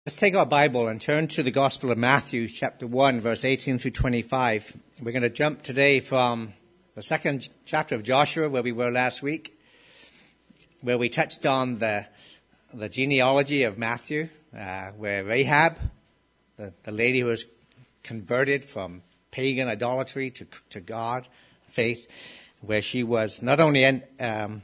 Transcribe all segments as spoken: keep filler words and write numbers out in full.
Let's take our Bible and turn to the Gospel of Matthew, chapter one, verse eighteen through twenty-five. We're going to jump today from the second chapter of Joshua, where we were last week, where we touched on the the genealogy of Matthew, uh, where Rahab, the, the lady who was converted from pagan idolatry to, to God, faith, where she was not only in, um,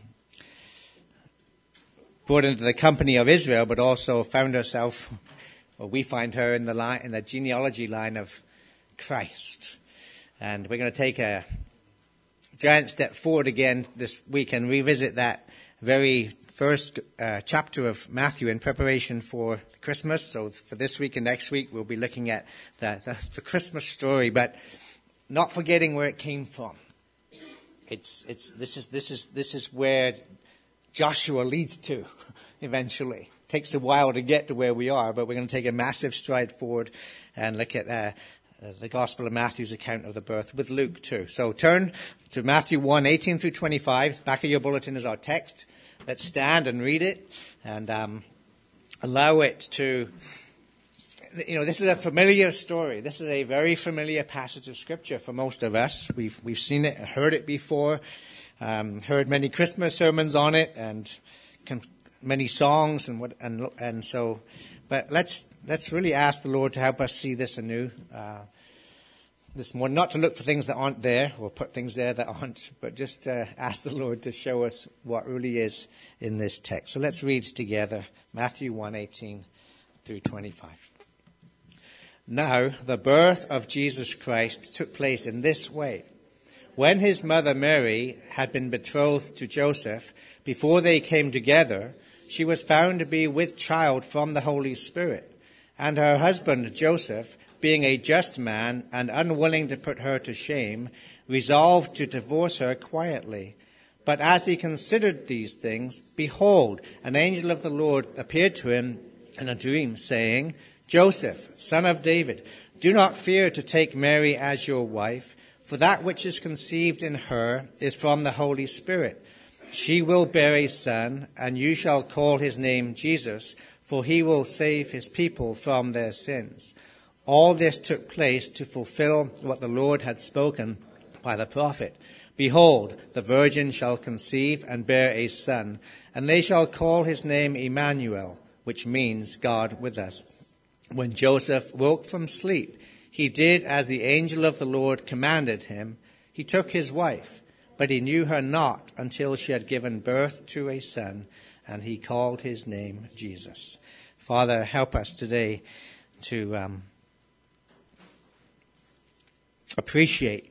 brought into the company of Israel, but also found herself, or we find her in the line, in the genealogy line of Christ. And we're going to take a giant step forward again this week and revisit that very first uh, chapter of Matthew in preparation for Christmas. So for this week and next week, we'll be looking at the, the, the Christmas story, but not forgetting where it came from. It's it's this is this is this is where Joshua leads to eventually. It takes a while to get to where we are, but we're going to take a massive stride forward and look at uh, the Gospel of Matthew's account of the birth with Luke too. So turn to Matthew one, eighteen through twenty-five. Back of your bulletin is our text. Let's stand and read it and um, allow it to, you know, this is a familiar story. This is a very familiar passage of Scripture for most of us. We've we've seen it, heard it before. Um, heard many Christmas sermons on it and com- many songs and what and and so, but let's let's really ask the Lord to help us see this anew uh, this morning. Not to look for things that aren't there or put things there that aren't, but just uh, ask the Lord to show us what really is in this text. So let's read together Matthew one, eighteen through twenty-five. Now the birth of Jesus Christ took place in this way. When his mother Mary had been betrothed to Joseph, before they came together, she was found to be with child from the Holy Spirit. And her husband Joseph, being a just man and unwilling to put her to shame, resolved to divorce her quietly. But as he considered these things, behold, an angel of the Lord appeared to him in a dream, saying, Joseph, son of David, do not fear to take Mary as your wife, for that which is conceived in her is from the Holy Spirit. She will bear a son, and you shall call his name Jesus, for he will save his people from their sins. All this took place to fulfill what the Lord had spoken by the prophet. Behold, the virgin shall conceive and bear a son, and they shall call his name Emmanuel, which means God with us. When Joseph woke from sleep, he did as the angel of the Lord commanded him. He took his wife, but he knew her not until she had given birth to a son, and he called his name Jesus. Father, help us today to um, appreciate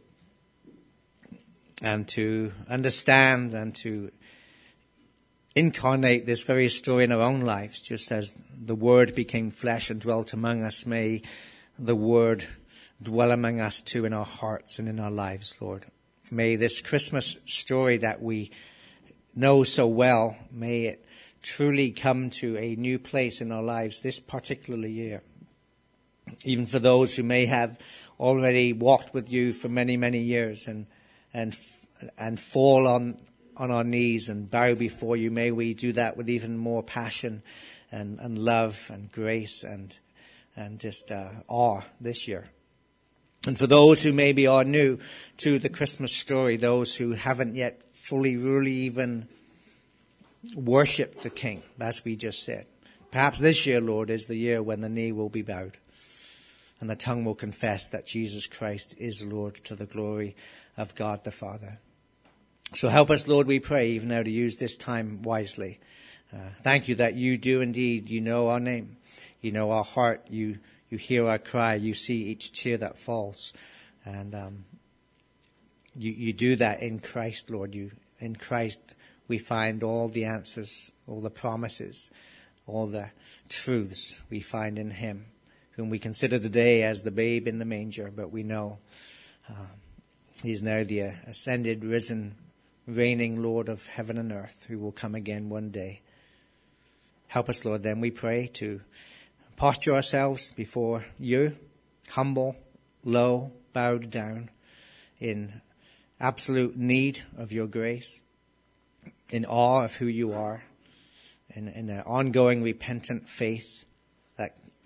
and to understand and to incarnate this very story in our own lives, just as the Word became flesh and dwelt among us. May the Word dwell among us too in our hearts and in our lives, Lord. May this Christmas story that we know so well, may it truly come to a new place in our lives this particular year. Even for those who may have already walked with you for many, many years and and and fall on on our knees and bow before you, may we do that with even more passion and, and love and grace and and just uh, awe this year. And for those who maybe are new to the Christmas story, those who haven't yet fully, really even worshipped the King, as we just said, perhaps this year, Lord, is the year when the knee will be bowed and the tongue will confess that Jesus Christ is Lord, to the glory of God the Father. So help us, Lord, we pray, even now to use this time wisely. Uh, thank you that you do indeed, you know our name. You know our heart. You you hear our cry. You see each tear that falls. And um, you, you do that in Christ, Lord. You in Christ we find all the answers, all the promises, all the truths we find in him, whom we consider today as the babe in the manger. But we know uh, he is now the ascended, risen, reigning Lord of heaven and earth, who will come again one day. Help us, Lord, then we pray to posture ourselves before you, humble, low, bowed down, in absolute need of your grace, in awe of who you are, in, in an ongoing repentant faith that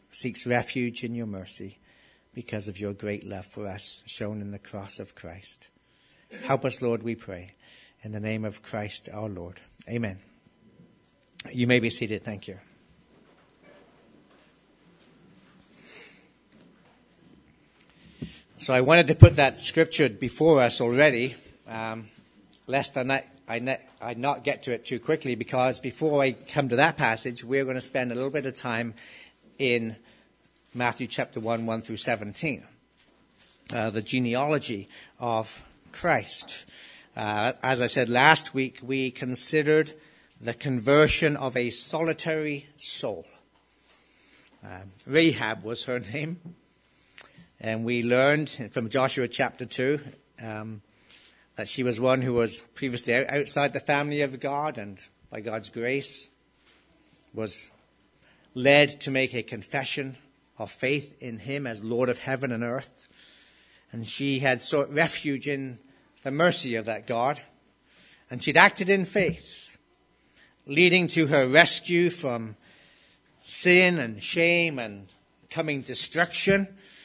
seeks refuge in your mercy because of your great love for us shown in the cross of Christ. Help us, Lord, we pray. In the name of Christ our Lord. Amen. You may be seated. Thank you. So I wanted to put that scripture before us already, um, lest I not, I, not, I not get to it too quickly, because before I come to that passage, we're going to spend a little bit of time in Matthew chapter one, one through seventeen, uh, the genealogy of Christ. Uh, as I said last week, we considered the conversion of a solitary soul. Uh, Rahab was her name. And we learned from Joshua chapter two um, that she was one who was previously outside the family of God, and by God's grace was led to make a confession of faith in him as Lord of heaven and earth. And she had sought refuge in the mercy of that God. And she'd acted in faith, leading to her rescue from sin and shame and coming destruction.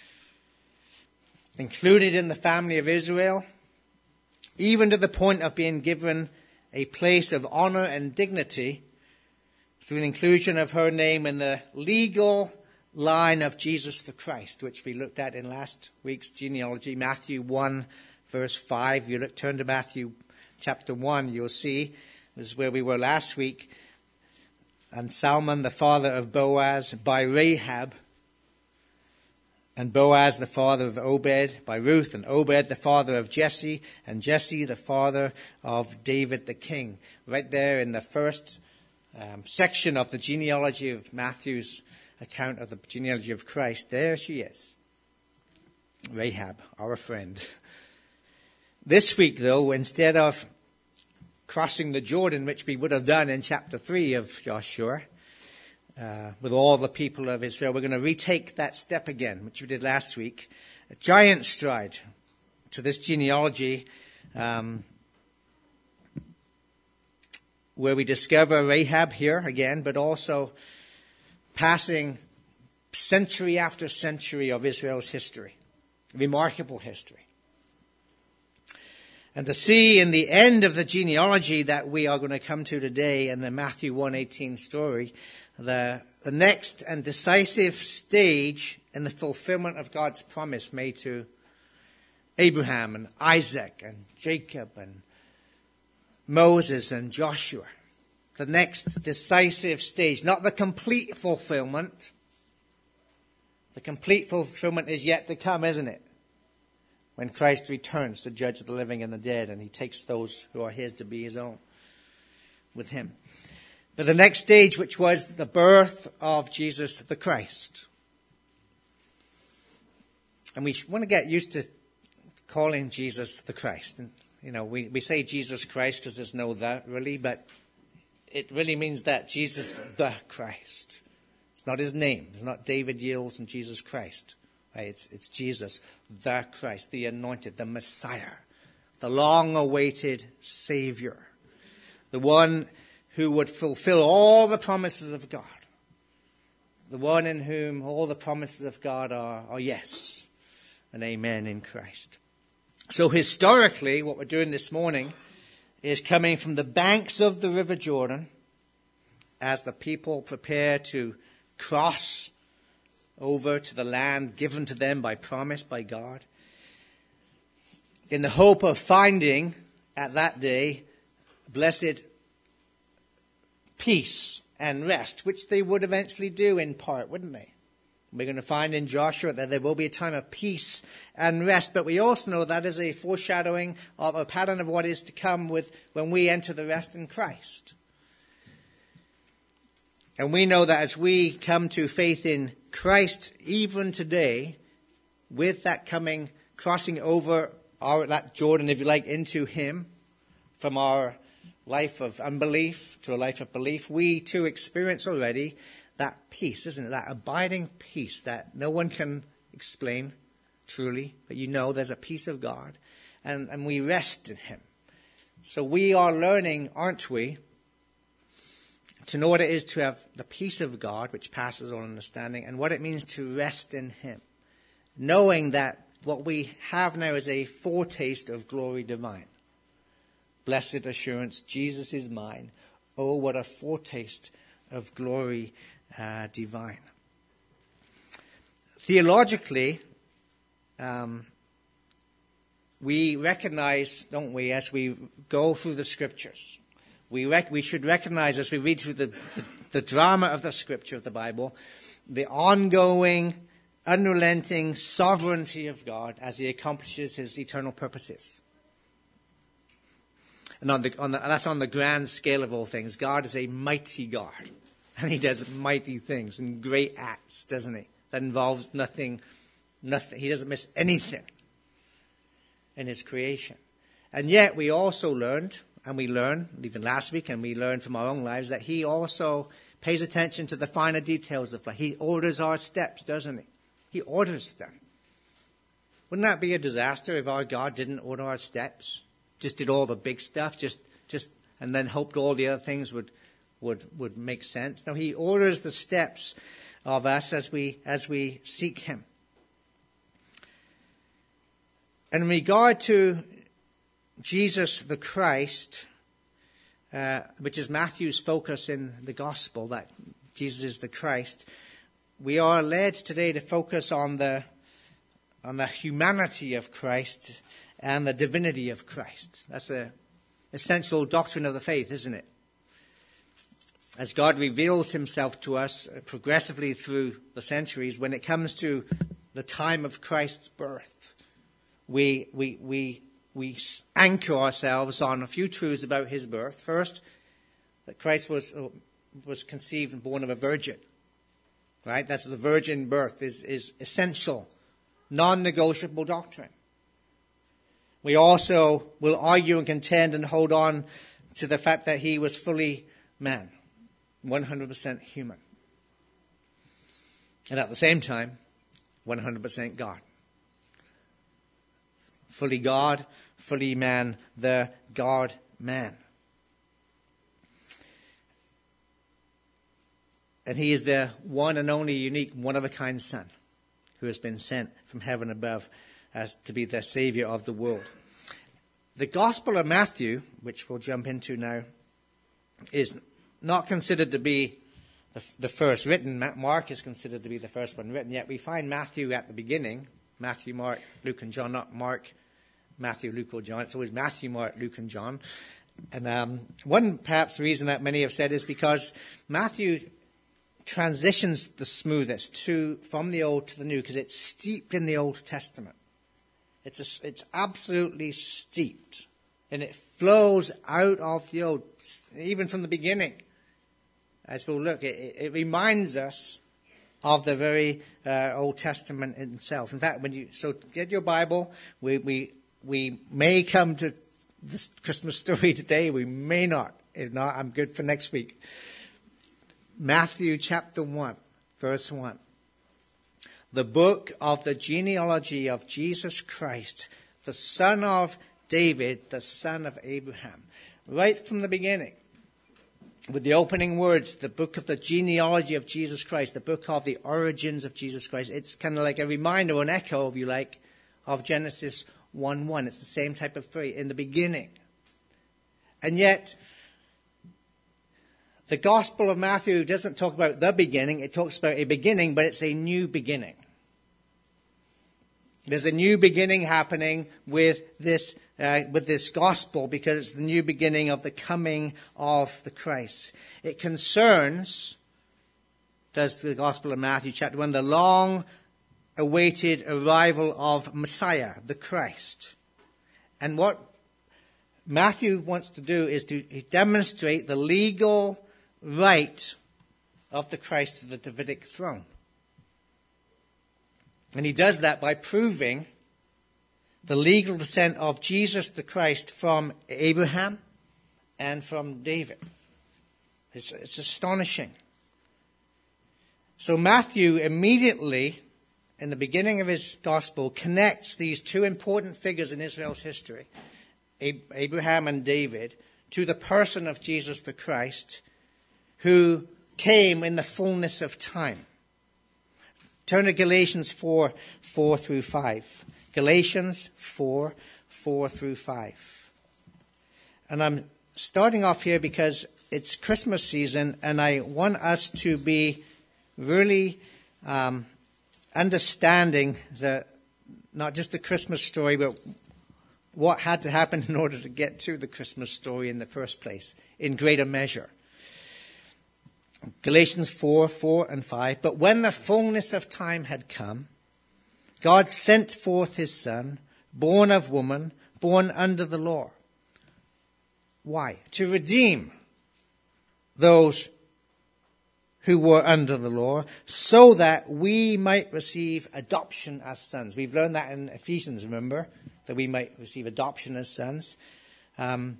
Included in the family of Israel, even to the point of being given a place of honor and dignity through the inclusion of her name in the legal line of Jesus the Christ, which we looked at in last week's genealogy, Matthew one, verse five. You look, turn to Matthew chapter one, you'll see, this is where we were last week. And Salmon, the father of Boaz, by Rahab, and Boaz, the father of Obed, by Ruth, and Obed, the father of Jesse, and Jesse, the father of David the king. Right there in the first um, section of the genealogy of Matthew's account of the genealogy of Christ, there she is. Rahab, our friend. This week, though, instead of crossing the Jordan, which we would have done in chapter three of Joshua, Uh, with all the people of Israel, we're going to retake that step again, which we did last week. A giant stride to this genealogy, um, where we discover Rahab here again, but also passing century after century of Israel's history. Remarkable history. And to see in the end of the genealogy that we are going to come to today in the Matthew one eighteen story, The, the next and decisive stage in the fulfillment of God's promise made to Abraham and Isaac and Jacob and Moses and Joshua. The next decisive stage, not the complete fulfillment. The complete fulfillment is yet to come, isn't it? When Christ returns to judge the living and the dead, and he takes those who are his to be his own with him. But the next stage, which was the birth of Jesus the Christ. And we want to get used to calling Jesus the Christ. And, you know, we, we say Jesus Christ because there's no that really, but it really means that Jesus the Christ. It's not his name. It's not David Yields and Jesus Christ. Right? It's, it's Jesus the Christ, the anointed, the Messiah, the long-awaited Savior, the one who would fulfill all the promises of God. The one in whom all the promises of God are, are yes and amen in Christ. So historically, what we're doing this morning is coming from the banks of the River Jordan as the people prepare to cross over to the land given to them by promise by God, in the hope of finding at that day blessed peace and rest, which they would eventually do in part, wouldn't they? We're going to find in Joshua that there will be a time of peace and rest, but we also know that is a foreshadowing of a pattern of what is to come with when we enter the rest in Christ. And we know that as we come to faith in Christ, even today, with that coming, crossing over our, that Jordan, if you like, into him, from our life of unbelief to a life of belief, we too experience already that peace, isn't it? That abiding peace that no one can explain truly, but you know there's a peace of God, and, and we rest in him. So we are learning, aren't we, to know what it is to have the peace of God, which passes all understanding, and what it means to rest in him, knowing that what we have now is a foretaste of glory divine. Blessed assurance, Jesus is mine. Oh, what a foretaste of glory uh, divine. Theologically, um, we recognize, don't we, as we go through the scriptures, we rec- we should recognize as we read through the, the, the drama of the scripture of the Bible, the ongoing, unrelenting sovereignty of God as he accomplishes his eternal purposes. And on the, on the, that's on the grand scale of all things. God is a mighty God. And he does mighty things and great acts, doesn't he? That involves nothing, nothing. He doesn't miss anything in his creation. And yet we also learned, and we learned even last week, and we learned from our own lives, that he also pays attention to the finer details of life. He orders our steps, doesn't he? He orders them. Wouldn't that be a disaster if our God didn't order our steps? Just did all the big stuff, just, just, and then hoped all the other things would, would, would make sense. No, he orders the steps of us as we, as we seek him. And in regard to Jesus the Christ, uh, which is Matthew's focus in the gospel, that Jesus is the Christ, we are led today to focus on the, on the humanity of Christ and the divinity of Christ. That's the essential doctrine of the faith, isn't it? As God reveals himself to us progressively through the centuries, when it comes to the time of Christ's birth, we we we we anchor ourselves on a few truths about his birth. First, that Christ was was conceived and born of a virgin. Right? That's the virgin birth is is essential, non-negotiable doctrine. We also will argue and contend and hold on to the fact that he was fully man, one hundred percent human. And at the same time, one hundred percent God. Fully God, fully man, the God-man. And he is the one and only unique, one-of-a-kind Son who has been sent from heaven above as to be the Savior of the world. The Gospel of Matthew, which we'll jump into now, is not considered to be the, the first written. Mark is considered to be the first one written, yet we find Matthew at the beginning. Matthew, Mark, Luke, and John, not Mark, Matthew, Luke, or John. It's always Matthew, Mark, Luke, and John. And um, one perhaps reason that many have said is because Matthew transitions the smoothest to from the Old to the New, because it's steeped in the Old Testament. It's a, it's absolutely steeped, and it flows out of the Old, even from the beginning. As we'll look, it, it reminds us of the very uh, Old Testament itself. In fact, when you so get your Bible, we we we may come to this Christmas story today. We may not. If not, I'm good for next week. Matthew chapter one, verse one. The book of the genealogy of Jesus Christ, the son of David, the son of Abraham. Right from the beginning, with the opening words, the book of the genealogy of Jesus Christ, the book of the origins of Jesus Christ. It's kind of like a reminder or an echo, if you like, of Genesis one one. It's the same type of phrase, in the beginning. And yet, the Gospel of Matthew doesn't talk about the beginning. It talks about a beginning, but it's a new beginning. There's a new beginning happening with this uh, with this gospel, because it's the new beginning of the coming of the Christ. It concerns, does the Gospel of Matthew chapter one, the long-awaited arrival of Messiah, the Christ. And what Matthew wants to do is to demonstrate the legal right of the Christ to the Davidic throne. And he does that by proving the legal descent of Jesus the Christ from Abraham and from David. It's, it's astonishing. So Matthew immediately, in the beginning of his gospel, connects these two important figures in Israel's history, Abraham and David, to the person of Jesus the Christ, who came in the fullness of time. Turn to Galatians four, four through five. Galatians four, four through five. And I'm starting off here because it's Christmas season, and I want us to be really um, understanding the not just the Christmas story, but what had to happen in order to get to the Christmas story in the first place, in greater measure. Galatians four, four and five. But when the fullness of time had come, God sent forth his Son, born of woman, born under the law. Why? To redeem those who were under the law, so that we might receive adoption as sons. We've learned that in Ephesians, remember? That we might receive adoption as sons. Um,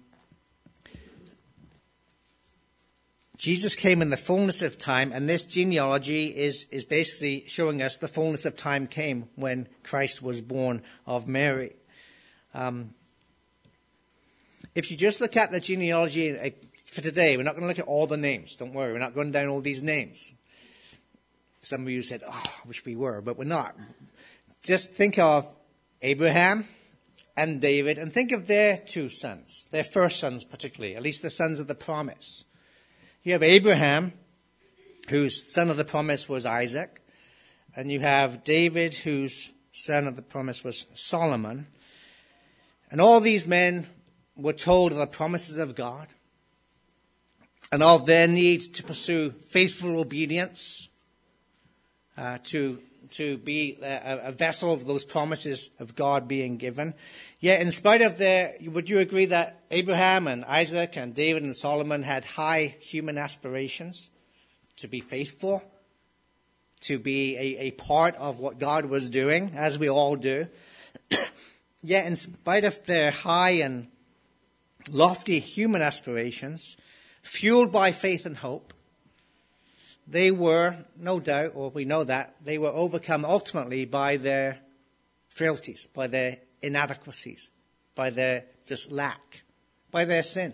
Jesus came in the fullness of time, and this genealogy is, is basically showing us the fullness of time came when Christ was born of Mary. Um, if you just look at the genealogy for today, we're not going to look at all the names. Don't worry, we're not going down all these names. Some of you said, oh, I wish we were, but we're not. Just think of Abraham and David, and think of their two sons, their first sons particularly, at least the sons of the promise. You have Abraham, whose son of the promise was Isaac, and you have David, whose son of the promise was Solomon. And all these men were told of the promises of God and of their need to pursue faithful obedience, uh, to to be a, a vessel of those promises of God being given. Yet in spite of their, would you agree that Abraham and Isaac and David and Solomon had high human aspirations to be faithful, to be a, a part of what God was doing, as we all do? Yet in spite of their high and lofty human aspirations, fueled by faith and hope, they were, no doubt, or we know that, they were overcome ultimately by their frailties, by their inadequacies, by their just lack, by their sin.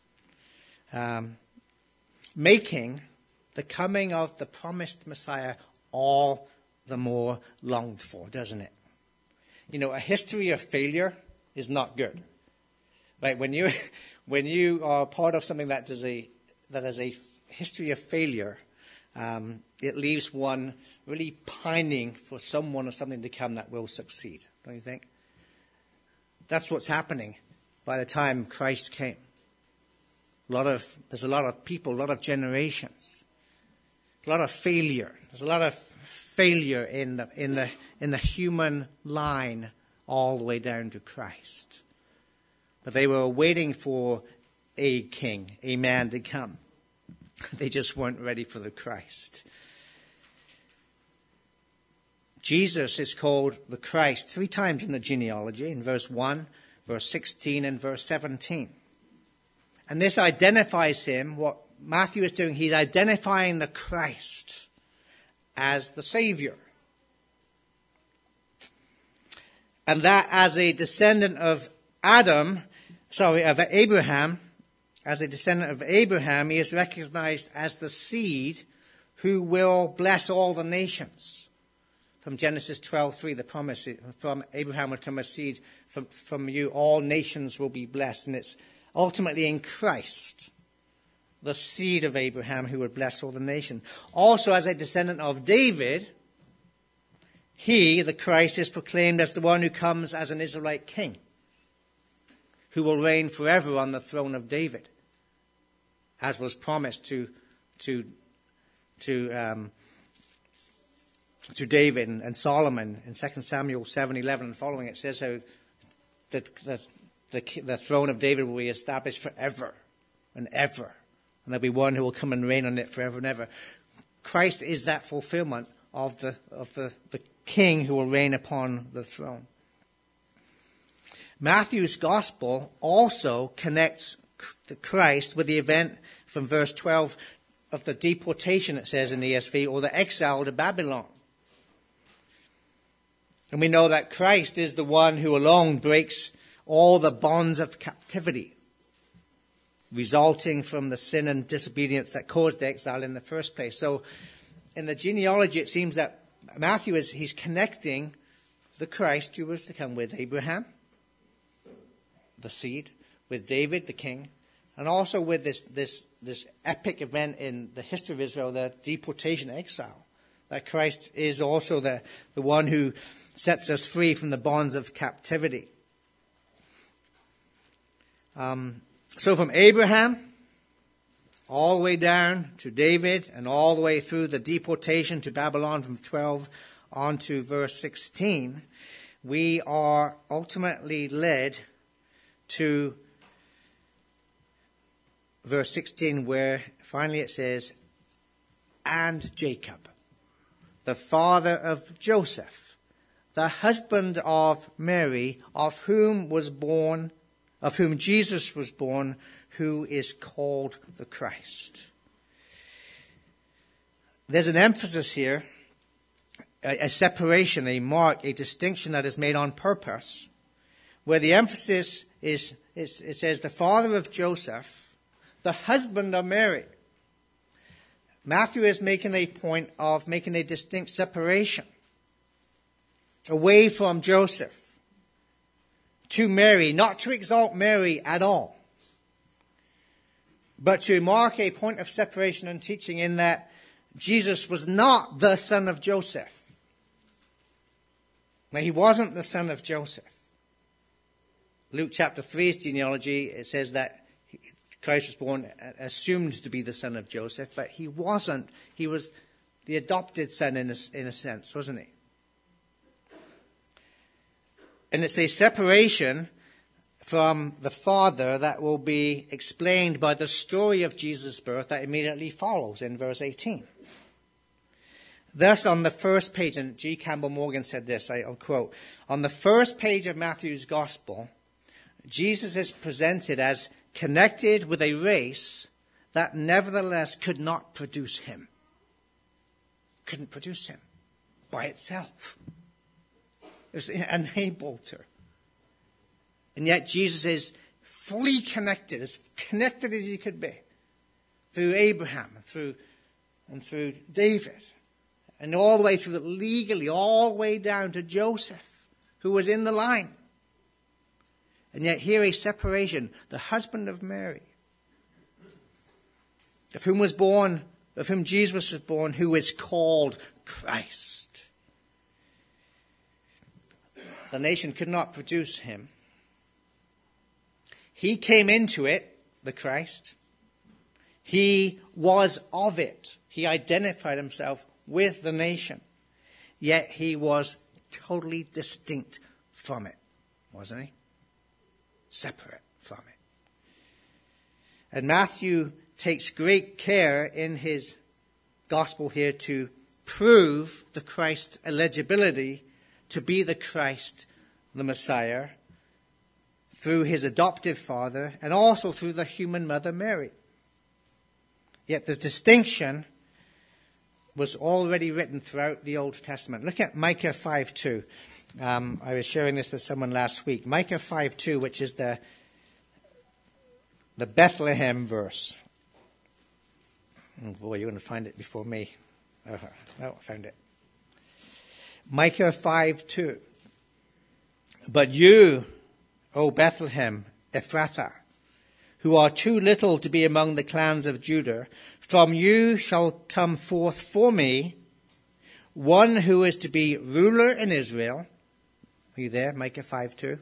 Um, making the coming of the promised Messiah all the more longed for, doesn't it? You know, a history of failure is not good. Right? When you when you are part of something that is a that is a history of failure, um, it leaves one really pining for someone or something to come that will succeed. Don't you think? That's what's happening by the time Christ came. A lot of there's a lot of people, a lot of generations, a lot of failure. There's a lot of failure in the in the in the human line all the way down to Christ. But they were waiting for a king, a man to come. They just weren't ready for the Christ. Jesus is called the Christ three times in the genealogy, in verse one, verse sixteen, and verse seventeen. And this identifies him, what Matthew is doing, he's identifying the Christ as the Savior. And that as a descendant of Adam, sorry, of Abraham, as a descendant of Abraham, he is recognized as the seed who will bless all the nations. From Genesis twelve three, the promise, from Abraham would come a seed, from, from you all nations will be blessed. And it's ultimately in Christ, the seed of Abraham, who would bless all the nation. Also, as a descendant of David, he, the Christ, is proclaimed as the one who comes as an Israelite king, who will reign forever on the throne of David, as was promised to to to um, to David and, and Solomon in Second Samuel seven eleven and following. It says how that the, the the throne of David will be established forever and ever, and there'll be one who will come and reign on it forever and ever. Christ is that fulfillment of the of the, the king who will reign upon the throne. Matthew's gospel also connects Christ with the event from verse twelve of the deportation, it says in the E S V, or the exile to Babylon. And we know that Christ is the one who alone breaks all the bonds of captivity. resulting from the sin and disobedience that caused the exile in the first place. So in the genealogy, it seems that Matthew is, he's connecting the Christ who was to come with Abraham, the seed, with David, the king, and also with this, this, this epic event in the history of Israel, the deportation, exile. That Christ is also the, the one who sets us free from the bonds of captivity. Um, so from Abraham all the way down to David and all the way through the deportation to Babylon from twelve on to verse sixteen, we are ultimately led to verse sixteen, where finally it says, and Jacob, the father of Joseph, the husband of Mary, of whom was born, of whom Jesus was born, who is called the Christ. There's an emphasis here, a, a separation, a mark, a distinction that is made on purpose, where the emphasis is, is it says, the father of Joseph, the husband of Mary. Matthew is making a point of making a distinct separation away from Joseph to Mary, not to exalt Mary at all, but to mark a point of separation and teaching in that Jesus was not the son of Joseph. Now, he wasn't the son of Joseph. Luke chapter three's genealogy, it says that Christ was born, assumed to be the son of Joseph, but he wasn't. He was the adopted son in a, in a sense, wasn't he? And it's a separation from the Father that will be explained by the story of Jesus' birth that immediately follows in verse eighteen. Thus, on the first page, and G. Campbell Morgan said this, I'll quote, on the first page of Matthew's Gospel, Jesus is presented as connected with a race that nevertheless could not produce him. Couldn't produce him by itself. It was unable to. And yet Jesus is fully connected, as connected as he could be, through Abraham and through, and through David, and all the way through the, legally, all the way down to Joseph, who was in the line. And yet here a separation, the husband of Mary, of whom was born, of whom Jesus was born, who is called Christ. The nation could not produce him. He came into it, the Christ. He was of it. He identified himself with the nation. Yet he was totally distinct from it, wasn't he? Separate from it. And Matthew takes great care in his gospel here to prove the Christ's eligibility to be the Christ, the Messiah, through his adoptive father and also through the human mother Mary. Yet the distinction was already written throughout the Old Testament. Look at Micah five two. Um, I was sharing this with someone last week. Micah five two, which is the, the Bethlehem verse. Oh boy, you're going to find it before me. Oh, oh, I found it. Micah five two. But you, O Bethlehem, Ephrathah, who are too little to be among the clans of Judah, from you shall come forth for me one who is to be ruler in Israel. Are you there? Micah five two.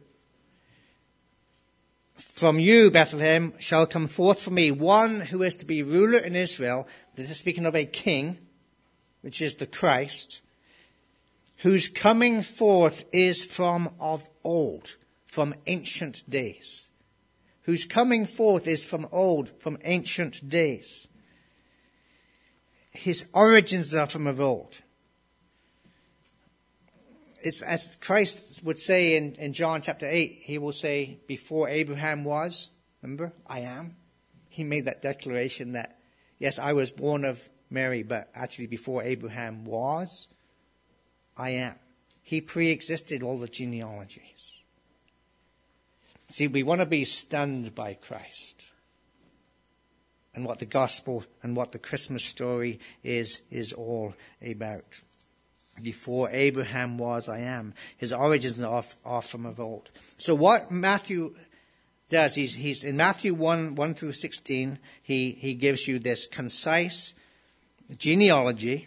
From you, Bethlehem, shall come forth for me one who is to be ruler in Israel. This is speaking of a king, which is the Christ, whose coming forth is from of old, from ancient days. Whose coming forth is from old, from ancient days. His origins are from of old. It's as Christ would say in, in John chapter eight, he will say, before Abraham was, remember, I am. He made that declaration that, yes, I was born of Mary, but actually before Abraham was, I am. He pre-existed all the genealogies. See, we want to be stunned by Christ. and what the gospel and what the Christmas story is, is all about. Before Abraham was, I am. His origins are, are from of old. So what Matthew does, he's, he's in Matthew one, one through sixteen, he, he gives you this concise genealogy.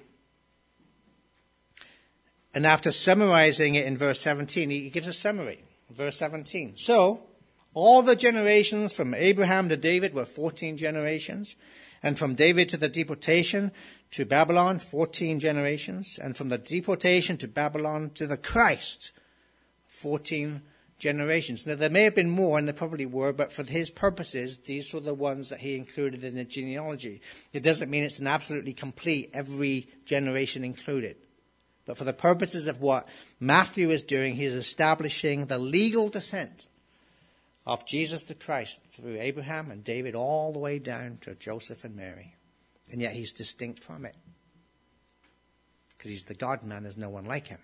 And after summarizing it in verse seventeen, he gives a summary. Verse seventeen. So, all the generations from Abraham to David were fourteen generations. And from David to the deportation to Babylon, fourteen generations. And from the deportation to Babylon to the Christ, fourteen generations. Now, there may have been more, and there probably were, but for his purposes, these were the ones that he included in the genealogy. It doesn't mean it's an absolutely complete, every generation included. But for the purposes of what Matthew is doing, he's establishing the legal descent of Jesus the Christ through Abraham and David all the way down to Joseph and Mary. And yet he's distinct from it. Because he's the God-man, there's no one like him.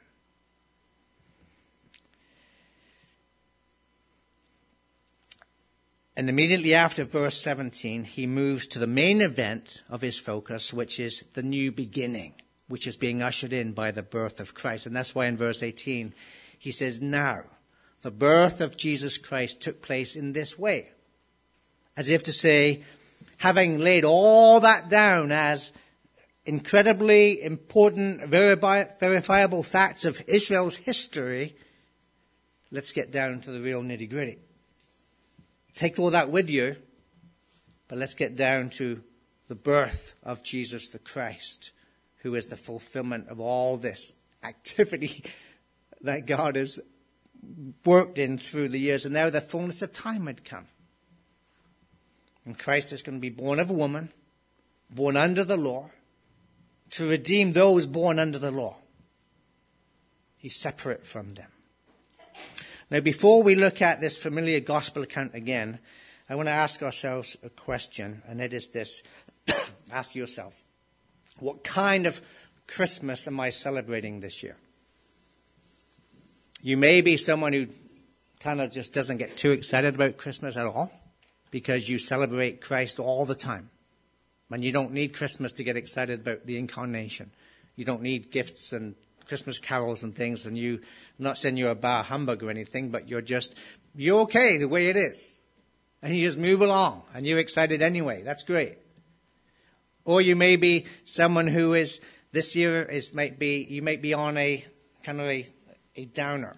And immediately after verse seventeen, he moves to the main event of his focus, which is the new beginning, which is being ushered in by the birth of Christ. And that's why in verse eighteen, he says, now, the birth of Jesus Christ took place in this way. As if to say, having laid all that down as incredibly important, verifi- verifiable facts of Israel's history, let's get down to the real nitty-gritty. Take all that with you, but let's get down to the birth of Jesus the Christ, who is the fulfillment of all this activity that God has worked in through the years. And now the fullness of time had come. And Christ is going to be born of a woman, born under the law, to redeem those born under the law. He's separate from them. Now, before we look at this familiar gospel account again, I want to ask ourselves a question, and it is this. Ask yourself, what kind of Christmas am I celebrating this year? You may be someone who kind of just doesn't get too excited about Christmas at all because you celebrate Christ all the time. And you don't need Christmas to get excited about the incarnation. You don't need gifts and Christmas carols and things. And you, I'm not saying you're a bar humbug or anything, but you're just, you're okay the way it is. And you just move along and you're excited anyway. That's great. Or you may be someone who is, this year is, might be, you might be on a kind of a, a downer.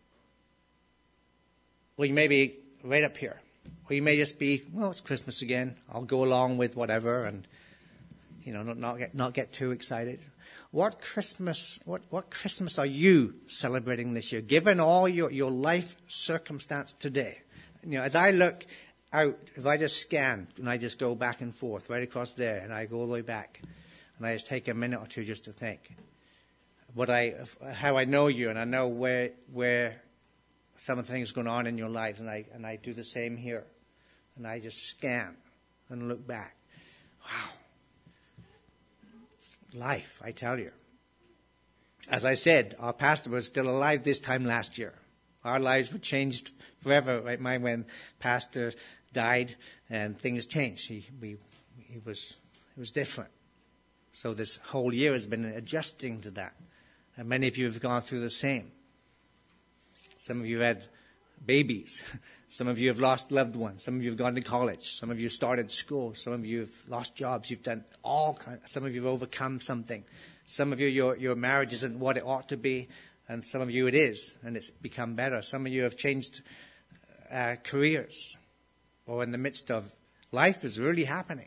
Or you may be right up here. Or you may just be, well, it's Christmas again. I'll go along with whatever and, you know, not, not get, not get too excited. What Christmas, what, what Christmas are you celebrating this year? Given all your, your life circumstance today. You know, as I look out, if I just scan and I just go back and forth right across there and I go all the way back and I just take a minute or two just to think what I, how I know you and I know where, where some of the things going on in your lives, and I, and I do the same here. And I just scan and look back. Wow. Life, I tell you. As I said, our pastor was still alive this time last year. Our lives were changed forever. Right? Mine, when pastor died and things changed. He, we, he was, it was different. So this whole year has been adjusting to that. And many of you have gone through the same. Some of you had babies. Some of you have lost loved ones. Some of you have gone to college. Some of you started school. Some of you have lost jobs. You've done all kinds. Some of you have overcome something. Some of you, your, your marriage isn't what it ought to be. And some of you it is, and it's become better. Some of you have changed uh, careers. Or in the midst of life is really happening.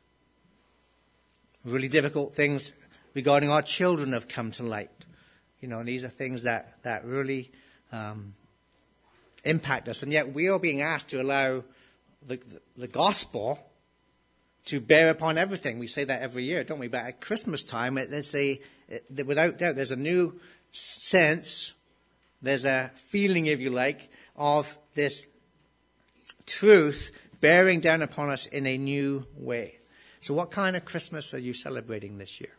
Really difficult things regarding our children have come to light. You know, and these are things that, that really um, impact us. And yet we are being asked to allow the, the, the gospel to bear upon everything. We say that every year, don't we? But at Christmas time, it's a, it, without doubt, there's a new sense, there's a feeling, if you like, of this truth bearing down upon us in a new way. So what kind of Christmas are you celebrating this year?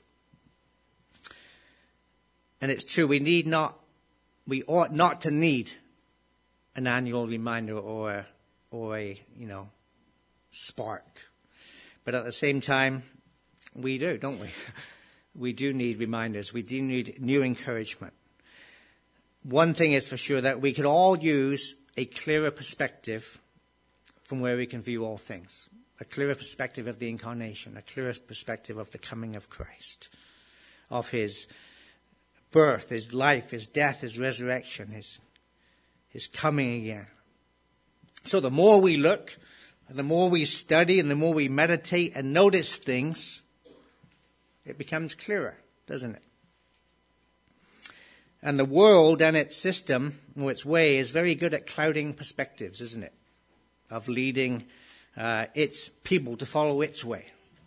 And it's true, we need not, we ought not to need an annual reminder or a, or a, you know, spark. But at the same time, we do, don't we? We do need reminders. We do need new encouragement. One thing is for sure, that we could all use a clearer perspective from where we can view all things. A clearer perspective of the incarnation, a clearer perspective of the coming of Christ, of his birth, his life, his death, his resurrection, his, his coming again. So the more we look, the more we study, and the more we meditate and notice things, it becomes clearer, doesn't it? And the world and its system, or its way, is very good at clouding perspectives, isn't it? Of leading uh, its people to follow its way.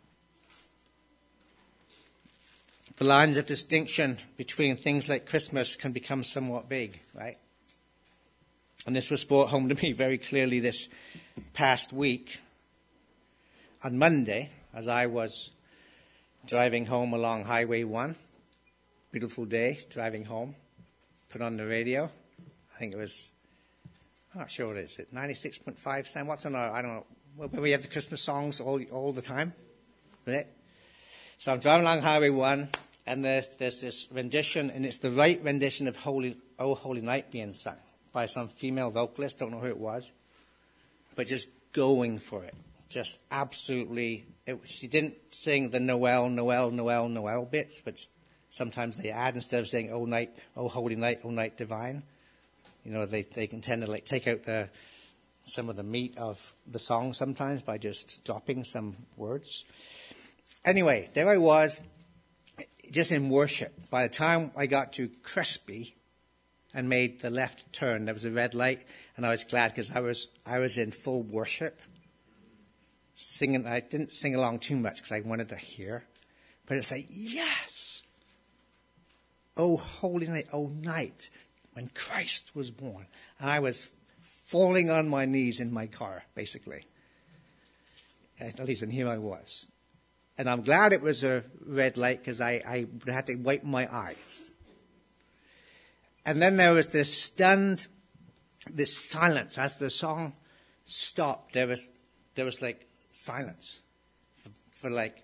The lines of distinction between things like Christmas can become somewhat vague, right? And this was brought home to me very clearly this past week. On Monday, as I was driving home along Highway one, beautiful day, driving home, put on the radio. I think it was, I'm not sure what it is, it ninety-six point five Sam? What's on our, I don't know, where we have the Christmas songs all all the time, right? So I'm driving along Highway one, and there, there's this rendition, and it's the right rendition of Holy, Oh Holy Night being sung by some female vocalist, don't know who it was, but just going for it. Just absolutely, it, she didn't sing the Noel, Noel, Noel, Noel bits, but sometimes they add, instead of saying, oh night, oh holy night, oh night divine, you know, they, they can tend to like take out the, some of the meat of the song sometimes by just dropping some words. Anyway, there I was, just in worship. By the time I got to Crispy and made the left turn, there was a red light, and I was glad because I was, I was in full worship. Singing, I didn't sing along too much because I wanted to hear, but it's like, yes! Oh, holy night, oh night, when Christ was born. And I was falling on my knees in my car, basically. At least, and here I was. And I'm glad it was a red light because I, I had to wipe my eyes. And then there was this stunned, this silence. As the song stopped, there was, there was like, silence for, for like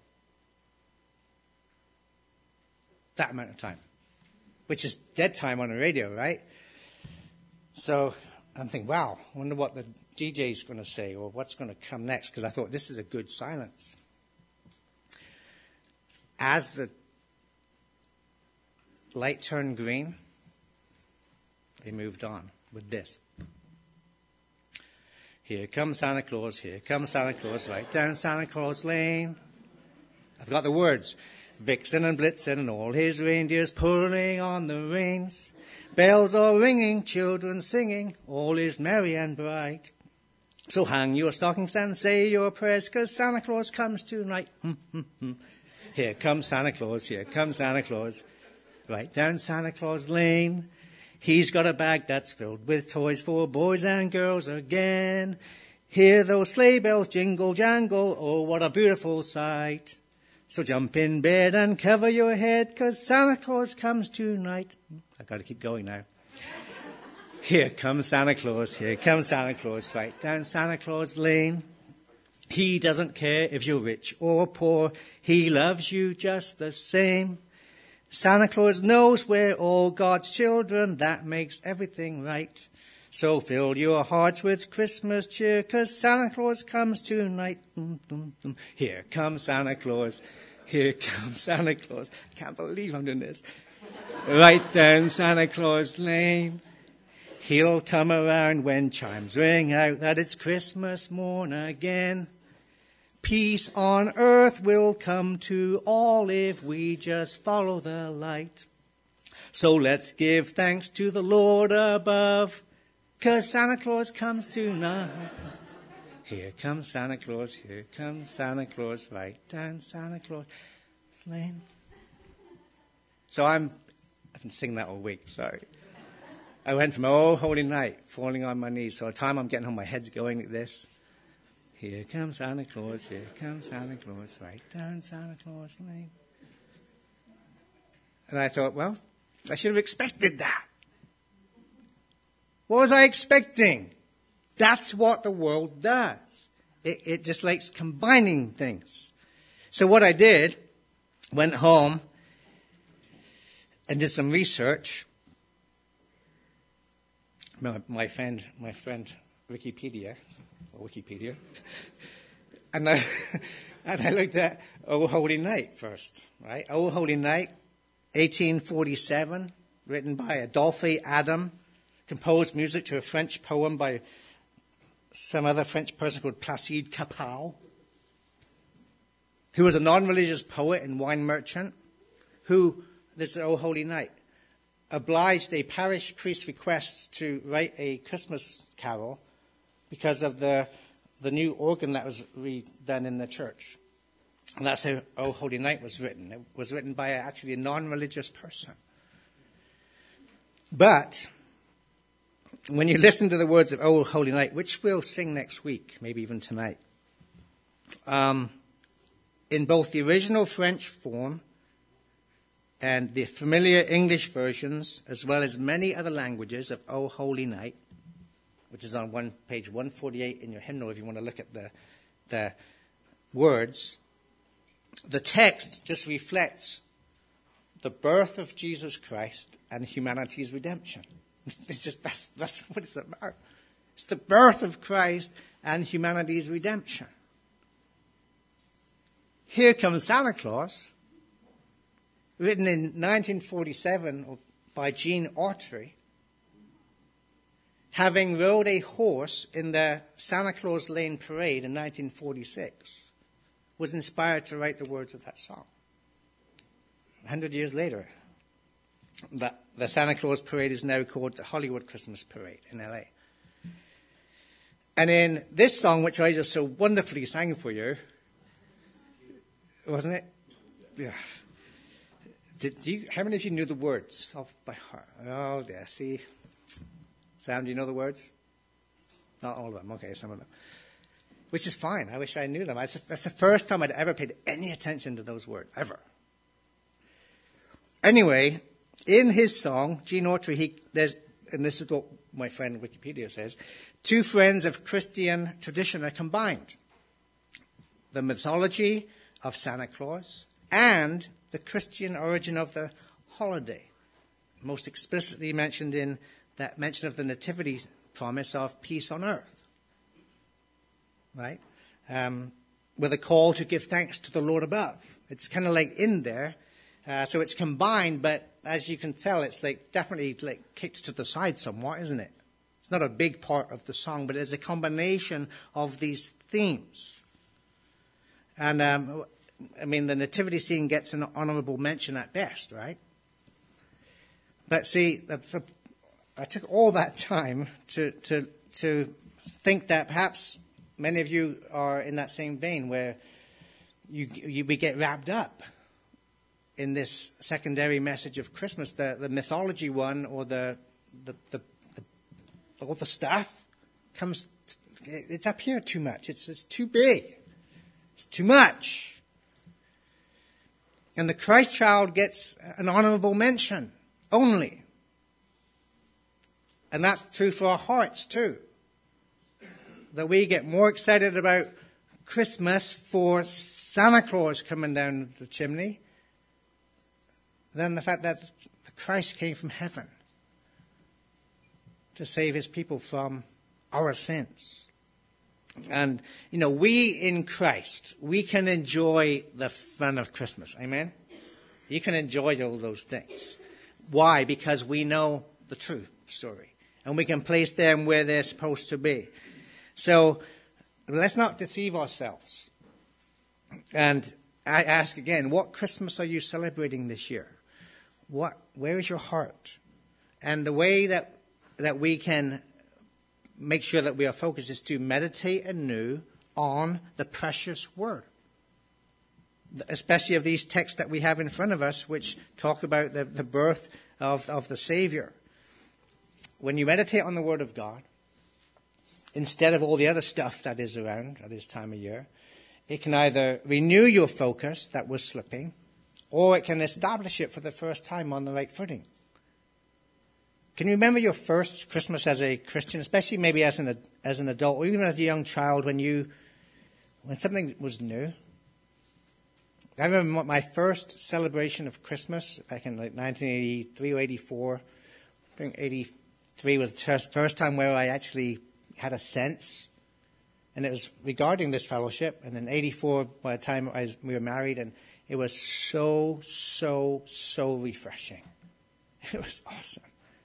that amount of time, which is dead time on the radio, right? So I'm thinking, wow, I wonder what the D J's going to say or what's going to come next, because I thought this is a good silence. As the light turned green, they moved on with this. Here comes Santa Claus, here comes Santa Claus, right down Santa Claus Lane. I've got the words. Vixen and Blitzen and all his reindeers pulling on the reins. Bells are ringing, children singing, all is merry and bright. So hang your stockings and say your prayers, 'cause Santa Claus comes tonight. Here comes Santa Claus, here comes Santa Claus, right down Santa Claus Lane. He's got a bag that's filled with toys for boys and girls again. Hear those sleigh bells jingle jangle, oh what a beautiful sight. So jump in bed and cover your head, 'cause Santa Claus comes tonight. I've got to keep going now. Here comes Santa Claus, here comes Santa Claus, right down Santa Claus Lane. He doesn't care if you're rich or poor, he loves you just the same. Santa Claus knows we're all God's children, that makes everything right. So fill your hearts with Christmas cheer, 'cause Santa Claus comes tonight. Here comes Santa Claus, here comes Santa Claus. I can't believe I'm doing this. Right down Santa Claus Lane. He'll come around when chimes ring out that it's Christmas morn again. Peace on earth will come to all if we just follow the light. So let's give thanks to the Lord above, 'cause Santa Claus comes tonight. Here comes Santa Claus, here comes Santa Claus, right down Santa Claus Lane. So I'm, I've been singing that all week, sorry. I went from, oh, holy night, falling on my knees. So by the time I'm getting home, my head's going like this. Here comes Santa Claus, here comes Santa Claus, right down Santa Claus Lane. And I thought, well, I should have expected that. What was I expecting? That's what the world does. It, it just likes combining things. So what I did, went home and did some research. My, my friend, my friend Wikipedia, or Wikipedia, and I, and I looked at O Holy Night first, right? O Holy Night, eighteen forty-seven, written by Adolphe Adam, composed music to a French poem by some other French person called Placide Capel, who was a non-religious poet and wine merchant, who, this is O Holy Night, obliged a parish priest's request to write a Christmas carol because of the the new organ that was redone in the church. And that's how O Holy Night was written. It was written by actually a non-religious person. But when you listen to the words of O Holy Night, which we'll sing next week, maybe even tonight, um, in both the original French form and the familiar English versions, as well as many other languages of O Holy Night, which is on one page one forty-eight in your hymnal if you want to look at the, the words, the text just reflects the birth of Jesus Christ and humanity's redemption. It's just, that's, that's what it's about. It's the birth of Christ and humanity's redemption. Here Comes Santa Claus, written in nineteen forty-seven by Gene Autry, having rode a horse in the Santa Claus Lane Parade in nineteen forty-six, was inspired to write the words of that song. A hundred years later, the, the Santa Claus Parade is now called the Hollywood Christmas Parade in L A. And in this song, which I just so wonderfully sang for you, wasn't it? Yeah. Did you? How many of you knew the words off by heart? Oh, yeah. See, Sam, do you know the words? Not all of them. Okay, some of them. Which is fine. I wish I knew them. That's the first time I'd ever paid any attention to those words, ever. Anyway, in his song, Gene Autry, he there's, and this is what my friend Wikipedia says, two friends of Christian tradition are combined: the mythology of Santa Claus and the Christian origin of the holiday, most explicitly mentioned in that mention of the nativity promise of peace on earth, right? Um, with a call to give thanks to the Lord above. It's kind of like in there, uh, so it's combined, but as you can tell, it's like definitely like kicked to the side somewhat, isn't it? It's not a big part of the song, but it's a combination of these themes. And um, I mean, the nativity scene gets an honorable mention at best, right? But see, for, I took all that time to, to, to think that perhaps many of you are in that same vein where you, you we get wrapped up in this secondary message of Christmas, the, the mythology one, or the, the, the, the all the stuff comes, it's up here too much. It's, it's too big. It's too much. And the Christ child gets an honorable mention only. And that's true for our hearts too. That we get more excited about Christmas for Santa Claus coming down the chimney than the fact that Christ came from heaven to save his people from our sins. And, you know, we in Christ, we can enjoy the fun of Christmas. Amen? You can enjoy all those things. Why? Because we know the true story. And we can place them where they're supposed to be. So, let's not deceive ourselves. And I ask again, what Christmas are you celebrating this year? What, where is your heart? And the way that, that we can make sure that we are focused is to meditate anew on the precious word. Especially of these texts that we have in front of us, which talk about the, the birth of, of the Savior. When you meditate on the word of God, instead of all the other stuff that is around at this time of year, it can either renew your focus that was slipping, or it can establish it for the first time on the right footing. Can you remember your first Christmas as a Christian, especially maybe as an as an adult or even as a young child, when you when something was new. I remember my first celebration of Christmas back in like nineteen eighty-three or eighty-four. I think eighty-three was the first time where I actually had a sense. And it was regarding this fellowship. And in eighty-four, by the time I was, we were married, and it was so, so, so refreshing. It was awesome.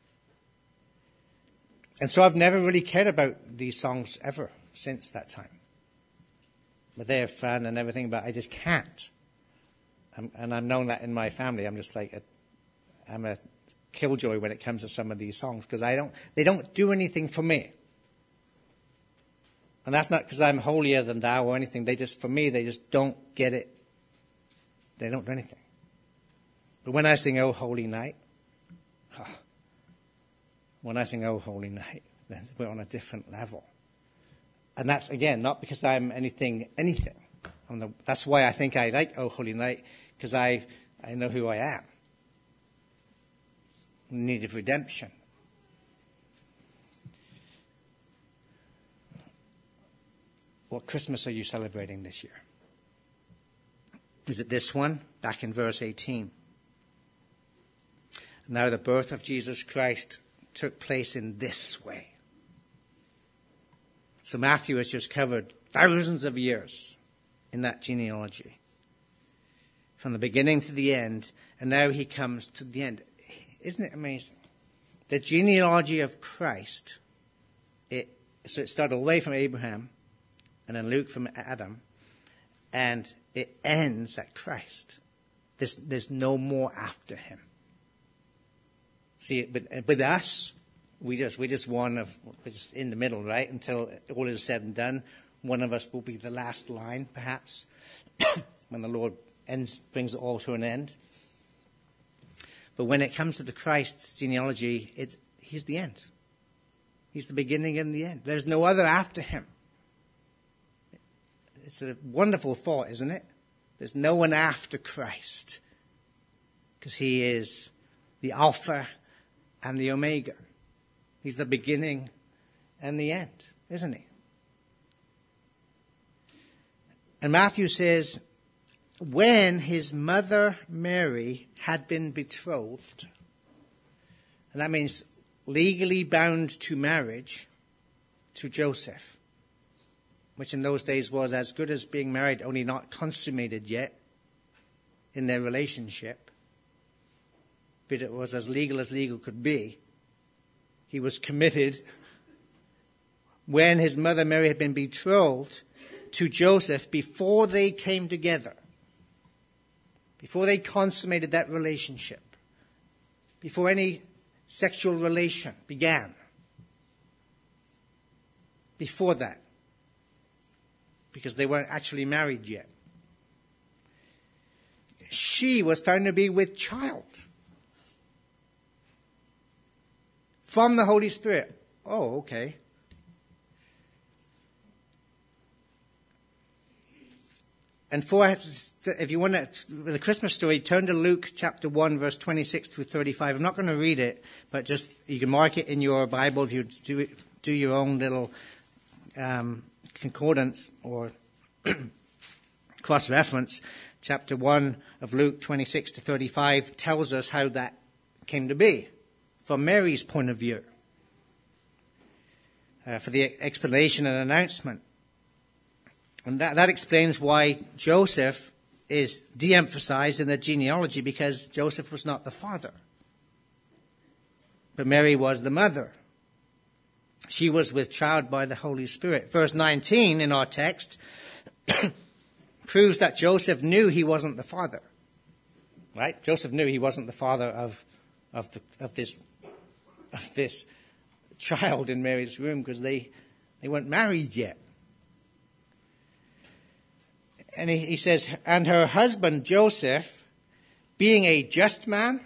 And so I've never really cared about these songs ever since that time. But they're fun and everything, but I just can't. I'm, and I've known that in my family. I'm just like, a, I'm a killjoy when it comes to some of these songs because I don't, they don't do anything for me. And that's not because I'm holier than thou or anything. They just, for me, they just don't get it. They don't do anything. But when I sing "Oh Holy Night," oh, when I sing "Oh Holy Night," then we're on a different level. And that's, again, not because I'm anything, anything. I'm the, that's why I think I like "Oh Holy Night," because I, I know who I am. In need of redemption. What Christmas are you celebrating this year? Is it this one? Back in verse eighteen. Now the birth of Jesus Christ took place in this way. So Matthew has just covered thousands of years in that genealogy. From the beginning to the end, and now he comes to the end. Isn't it amazing? The genealogy of Christ, it, so it started away from Abraham, and then Luke from Adam, and it ends at Christ. There's, there's no more after him. See, but with us, we just we're just one of we're just in the middle, right? Until all is said and done, one of us will be the last line, perhaps, when the Lord ends brings it all to an end. But when it comes to the Christ's genealogy, it's he's the end. He's the beginning and the end. There's no other after him. It's a wonderful thought, isn't it? There's no one after Christ. Because he is the Alpha and the Omega. He's the beginning and the end, isn't he? And Matthew says, when his mother Mary had been betrothed, and that means legally bound to marriage to Joseph, which in those days was as good as being married, only not consummated yet in their relationship. But it was as legal as legal could be. He was committed. When his mother Mary had been betrothed to Joseph, before they came together, before they consummated that relationship, before any sexual relation began, before that, because they weren't actually married yet, she was found to be with child from the Holy Spirit. Oh, okay. And for, if you want to, the Christmas story, turn to Luke chapter one, verse twenty-six through thirty-five. I'm not going to read it, but just, you can mark it in your Bible if you do, do your own little um, concordance or cross-reference. Chapter one of Luke twenty-six to thirty-five tells us how that came to be from Mary's point of view. Uh, for the explanation and announcement. And that, that explains why Joseph is de-emphasized in the genealogy, because Joseph was not the father. But Mary was the mother. She was with child by the Holy Spirit. Verse nineteen in our text proves that Joseph knew he wasn't the father. Right? Joseph knew he wasn't the father of, of, the, of this, of this child in Mary's womb, because they, they weren't married yet. And he, he says, and her husband Joseph, being a just man,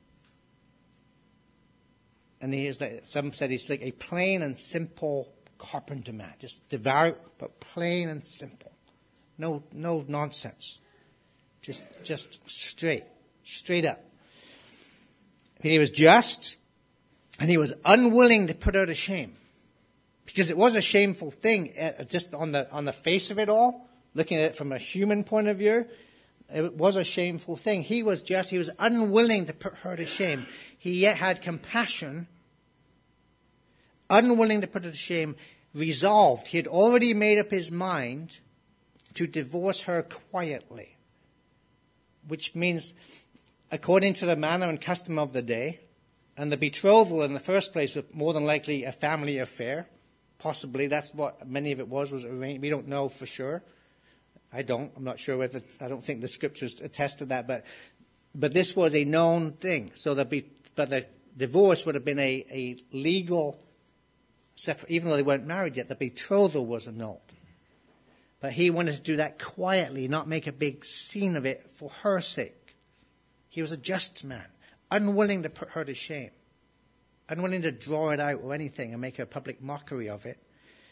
and he is like, some said he's like a plain and simple carpenter man, just devout but plain and simple, no no nonsense, just just straight, straight up. And he was just, and he was unwilling to put her to shame, because it was a shameful thing, uh, just on the on the face of it all. looking at it from a human point of view, it was a shameful thing. He was just, he was unwilling to put her to shame. He yet had compassion, unwilling to put her to shame, resolved. He had already made up his mind to divorce her quietly, which means, according to the manner and custom of the day, and the betrothal in the first place was more than likely a family affair. Possibly that's what many of it was, was arranged. We don't know for sure. I don't. I'm not sure whether, I don't think the scriptures attest to that, but but this was a known thing. So the be, but the divorce would have been a, a legal separate, even though they weren't married yet, the betrothal was annulled. But he wanted to do that quietly, not make a big scene of it for her sake. He was a just man, unwilling to put her to shame, unwilling to draw it out or anything and make a public mockery of it.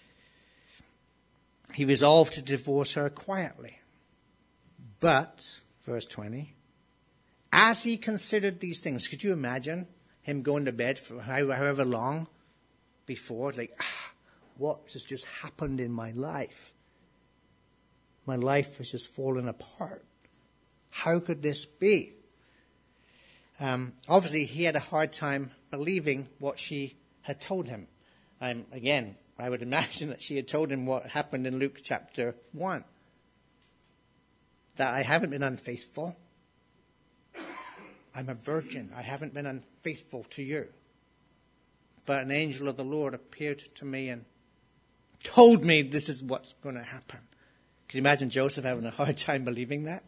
He resolved to divorce her quietly. But, verse twenty, as he considered these things, could you imagine him going to bed for however long before? Like, ah, what has just happened in my life? My life has just fallen apart. How could this be? Um, obviously, he had a hard time believing what she had told him. Um, again, I would imagine that she had told him what happened in Luke chapter one. That I haven't been unfaithful. I'm a virgin. I haven't been unfaithful to you. But an angel of the Lord appeared to me and told me this is what's going to happen. Can you imagine Joseph having a hard time believing that?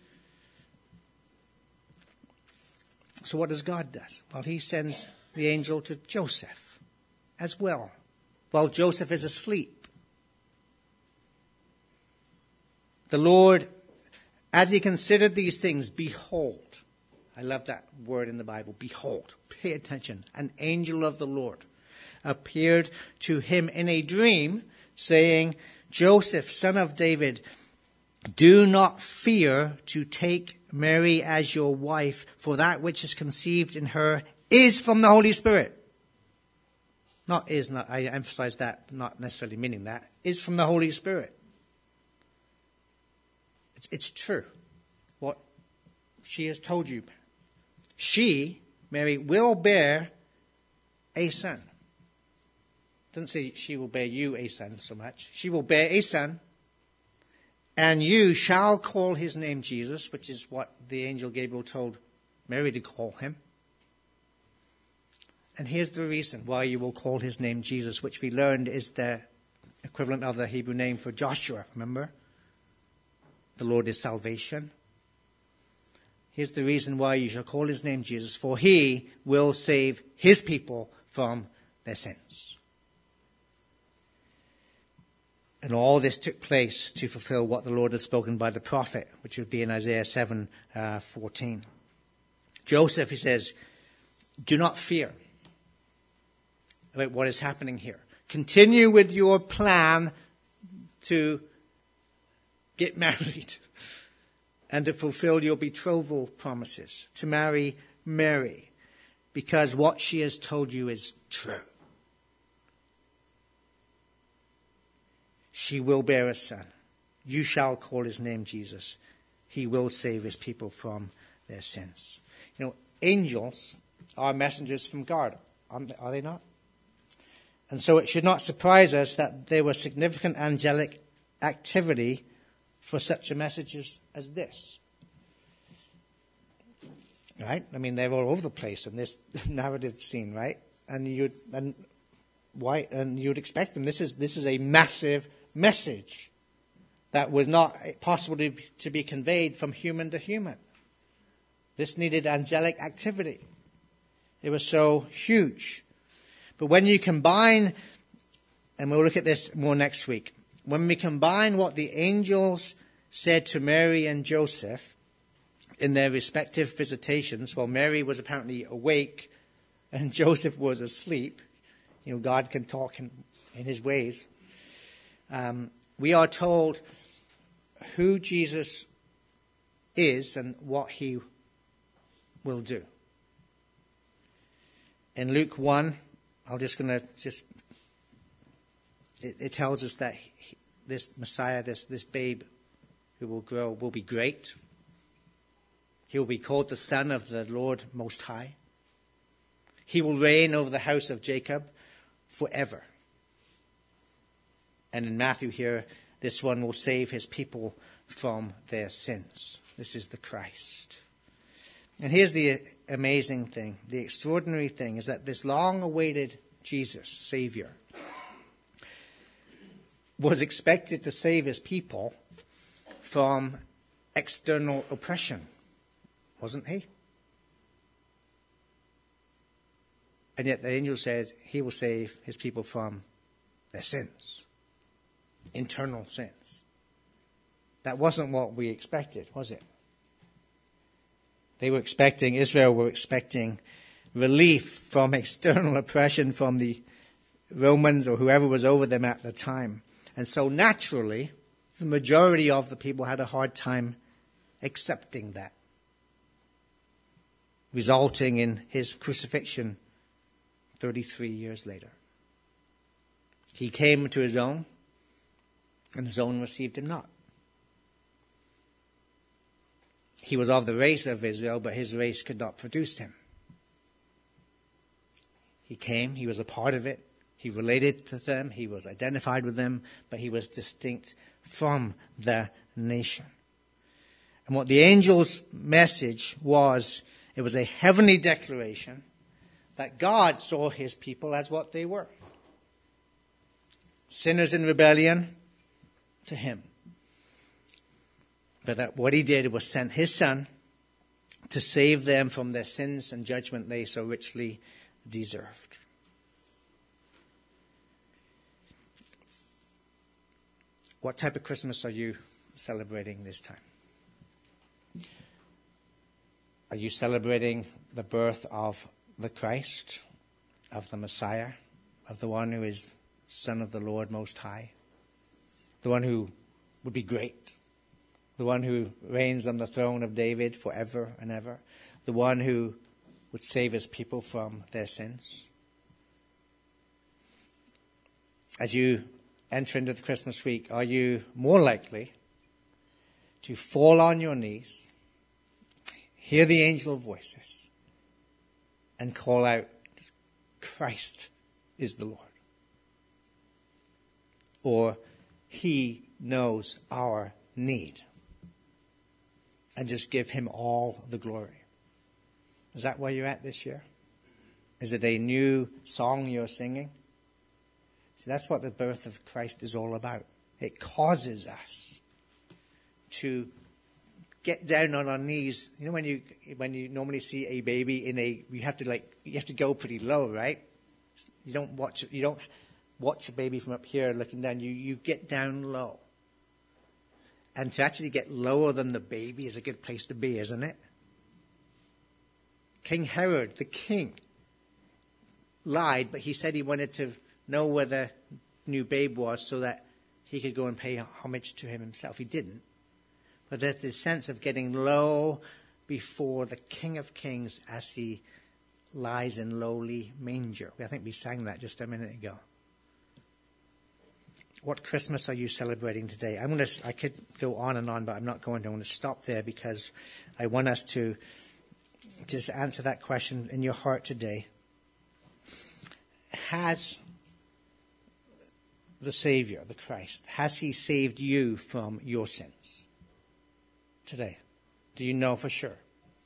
So what does God do? Well, he sends the angel to Joseph as well, while Joseph is asleep. The Lord, as he considered these things, behold. I love that word in the Bible, behold. Pay attention. An angel of the Lord appeared to him in a dream, saying, Joseph, son of David, do not fear to take Mary as your wife, for that which is conceived in her is from the Holy Spirit. Not is, not, I emphasize that, not necessarily meaning that, is from the Holy Spirit. It's, it's true. What she has told you. She, Mary, will bear a son. Doesn't say she will bear you a son so much. She will bear a son, and you shall call his name Jesus, which is what the angel Gabriel told Mary to call him. And here's the reason why you will call his name Jesus, which we learned is the equivalent of the Hebrew name for Joshua, remember? The Lord is salvation. Here's the reason why you shall call his name Jesus, for he will save his people from their sins. And all this took place to fulfill what the Lord had spoken by the prophet, which would be in Isaiah seven fourteen. Joseph, he says, do not fear about what is happening here. Continue with your plan to get married and to fulfill your betrothal promises, to marry Mary, because what she has told you is true. She will bear a son. You shall call his name Jesus. He will save his people from their sins. You know, angels are messengers from God, are they not? And so it should not surprise us that there was significant angelic activity for such a message as, as this. Right? I mean, they're all over the place in this narrative scene, right? And you'd, and why, and you'd expect them. This is, this is a massive message that was not possible to, to be conveyed from human to human. This needed angelic activity. It was so huge. But when you combine, and we'll look at this more next week, when we combine what the angels said to Mary and Joseph in their respective visitations, while Mary was apparently awake and Joseph was asleep, you know, God can talk in, in his ways. Um, we are told who Jesus is and what he will do. In Luke one, I'm just going to just, it, it tells us that he, this Messiah, this, this babe, who will grow, will be great. He will be called the Son of the Lord Most High. He will reign over the house of Jacob forever. And in Matthew here, this one will save his people from their sins. This is the Christ. And here's the amazing thing, the extraordinary thing, is that this long-awaited Jesus, Savior, was expected to save his people from external oppression, wasn't he? And yet the angel said he will save his people from their sins, internal sins. That wasn't what we expected, was it? They were expecting, Israel were expecting relief from external oppression from the Romans or whoever was over them at the time. And so naturally, the majority of the people had a hard time accepting that, resulting in his crucifixion thirty-three years later. He came to his own, and his own received him not. He was of the race of Israel, but his race could not produce him. He came, he was a part of it, he related to them, he was identified with them, but he was distinct from the nation. And what the angel's message was, it was a heavenly declaration that God saw his people as what they were. Sinners in rebellion to him. But that what he did was sent his Son to save them from their sins and judgment they so richly deserved. What type of Christmas are you celebrating this time? Are you celebrating the birth of the Christ, of the Messiah, of the one who is Son of the Lord Most High, the one who would be great, the one who reigns on the throne of David forever and ever, the one who would save his people from their sins? As you enter into the Christmas week, are you more likely to fall on your knees, hear the angel voices, and call out, Christ is the Lord? Or he knows our need, and just give him all the glory? Is that where you're at this year? Is it a new song you're singing? See, that's what the birth of Christ is all about. It causes us to get down on our knees. You know, when you when you normally see a baby in a, you have to like you have to go pretty low, right? You don't watch you don't watch a baby from up here looking down. You you get down low. And to actually get lower than the baby is a good place to be, isn't it? King Herod, the king, lied, but he said he wanted to know where the new babe was so that he could go and pay homage to him himself. He didn't. But there's this sense of getting low before the King of Kings as he lies in lowly manger. I think we sang that just a minute ago. What Christmas are you celebrating today? I'm going to, I could go on and on, but I'm not going to. I want to stop there because I want us to just answer that question in your heart today. Has the Savior, the Christ, has he saved you from your sins today? Do you know for sure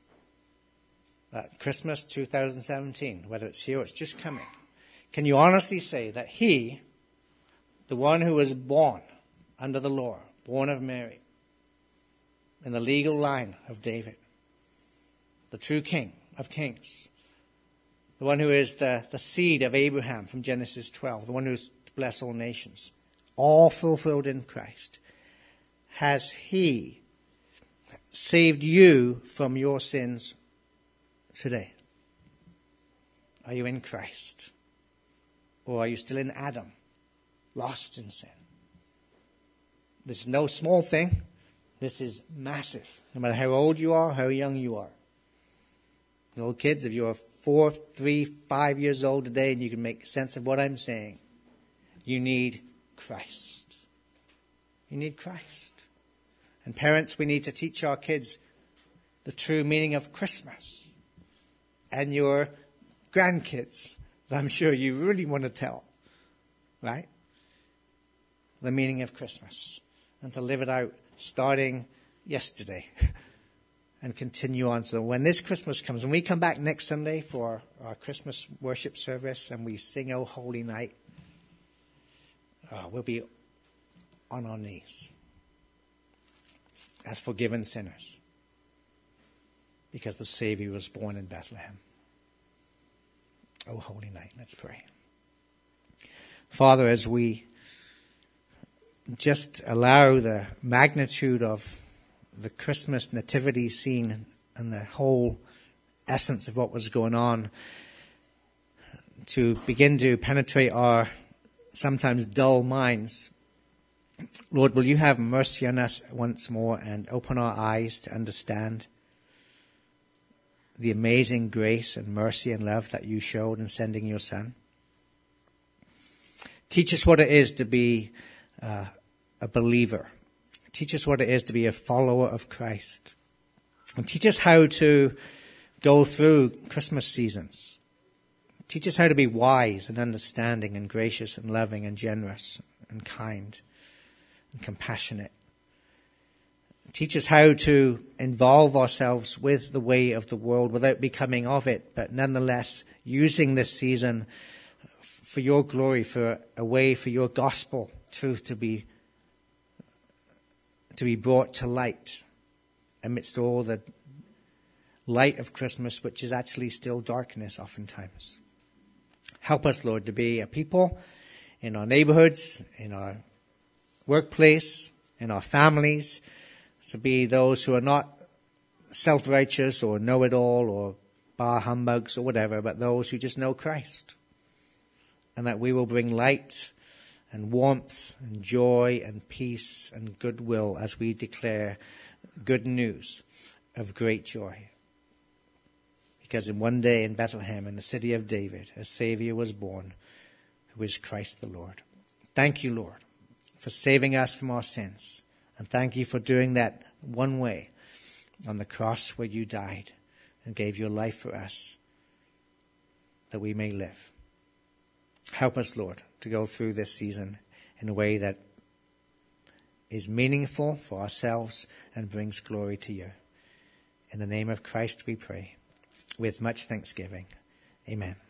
that Christmas two thousand seventeen, whether it's here or it's just coming, can you honestly say that he, the one who was born under the law, born of Mary, in the legal line of David, the true King of Kings, the one who is the, the seed of Abraham from Genesis twelve, the one who's to bless all nations, all fulfilled in Christ, has he saved you from your sins today? Are you in Christ? Or are you still in Adam, lost in sin? This is no small thing. This is massive. No matter how old you are, how young you are. Little kids, if you're four, three, five years old today and you can make sense of what I'm saying, you need Christ. You need Christ. And parents, we need to teach our kids the true meaning of Christmas. And your grandkids, I'm sure you really want to tell, right? The meaning of Christmas. And to live it out starting yesterday and continue on. So when this Christmas comes, when we come back next Sunday for our Christmas worship service and we sing O Holy Night, uh, we'll be on our knees as forgiven sinners because the Savior was born in Bethlehem. O Holy Night. Let's pray. Father, as we just allow the magnitude of the Christmas nativity scene and the whole essence of what was going on to begin to penetrate our sometimes dull minds, Lord, will you have mercy on us once more and open our eyes to understand the amazing grace and mercy and love that you showed in sending your Son? Teach us what it is to be uh, a believer. Teach us what it is to be a follower of Christ. And teach us how to go through Christmas seasons. Teach us how to be wise and understanding and gracious and loving and generous and kind and compassionate. Teach us how to involve ourselves with the way of the world without becoming of it, but nonetheless using this season for your glory, for a way for your gospel truth to be to be brought to light amidst all the light of Christmas, which is actually still darkness oftentimes. Help us, Lord, to be a people in our neighborhoods, in our workplace, in our families, to be those who are not self-righteous or know-it-all or bar humbugs or whatever, but those who just know Christ. And that we will bring light and warmth and joy and peace and goodwill as we declare good news of great joy. Because in one day in Bethlehem, in the city of David, a Savior was born, who is Christ the Lord. Thank you, Lord, for saving us from our sins. And thank you for doing that one way on the cross where you died and gave your life for us that we may live. Help us, Lord, to go through this season in a way that is meaningful for ourselves and brings glory to you. In the name of Christ we pray, with much thanksgiving. Amen.